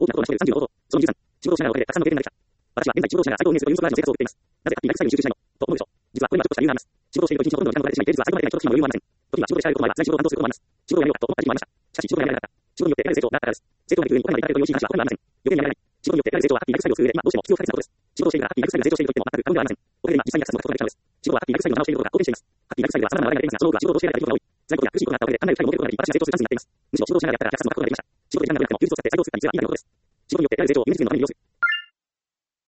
大きなことを成し遂げる35ほど、その23、仕事をしながらおかげでたくさんの経験ができた。私は現在仕事をしながら最高を運営するという運送ラジオの生活を送っています。なぜか君が最後に集中したいのと思うでしょう。実はこれにはちょっとした理由があります。仕事をしていると一日ほとんどの時間が取られてしまい、現実は最後までないと暇も余裕もありません。時には仕事でしながらいることもあれば、常に仕事を担当することもあります。仕事をやめようかと思った時期もありました。しかし仕事がやめられなかった。仕事によって得られる成長があったからです。成長ができる上にお金がいかれるという美しい話は他にはありません。余計にやめられない。仕事によって得られる成長はハッピーなライフスタイルを送る上で今どうしても必要不可欠なことです。仕事をしているからハッピーなライフスタイルが成長していると言っても全く過言ではありません。おかげで今実際に活動が書くことができたのです。仕事はハッピーなライフスタイルの邪魔をしていることが好転しています。ハッピーなライフスタイルは様々な話題が出ていますが、その多くは仕事をしているからということが多い。在庫や苦しいことがあったおかげで単なる二人を設けることができ、私は成長するチャンスになっています。むしろ仕事をしながらやったらお客さんの書くことができました。仕事に時間がなくても休日を使って再生を作ったり、自分がいいことです。仕事によって得られる成長を身につけるのために利用する。